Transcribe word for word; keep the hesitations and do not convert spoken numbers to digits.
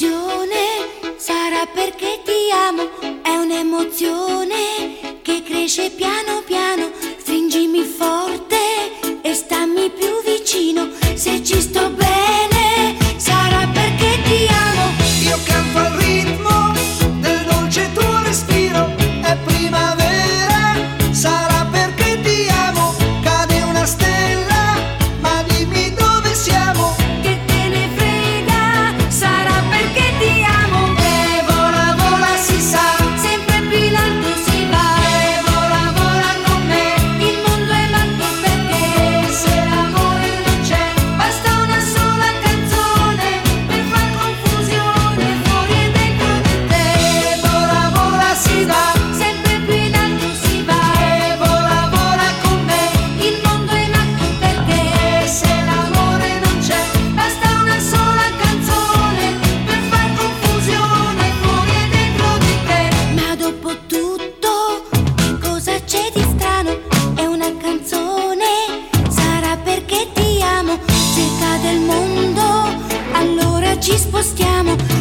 confusione, sarà perché ti amo, è un'emozione che cresce piano piano, stringimi forte e stammi più vicino, se ci sto bene, sarà perché ti amo. Io canto al ritmo del dolce tuo respiro, è primavera, sarà perché ti amo, cade una stella, ma dimmi dove siamo. Che te ne frega, sarà perché ti amo. E vola, vola, si sa, Sempre più in alto si va, e vola, vola con me, il mondo è matto perché se l'amore non c'è, basta una sola canzone per far confusione fuori e dentro di te. e vola, vola, si va, Sempre più in alto si va, e vola, vola con me, il mondo è matto perché se l'amore non c'è, basta una sola canzone per far confusione fuori e dentro di te. Ma dopo tutto, che cosa c'è di strano? È una canzone, sarà perché ti amo. Se cade il mondo, allora ci spostiamo.